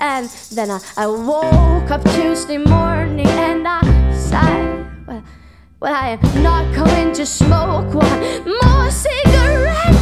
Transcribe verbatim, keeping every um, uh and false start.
And then I, I woke up Tuesday morning and I sighed. Well, well, I am not going to smoke one more cigarette.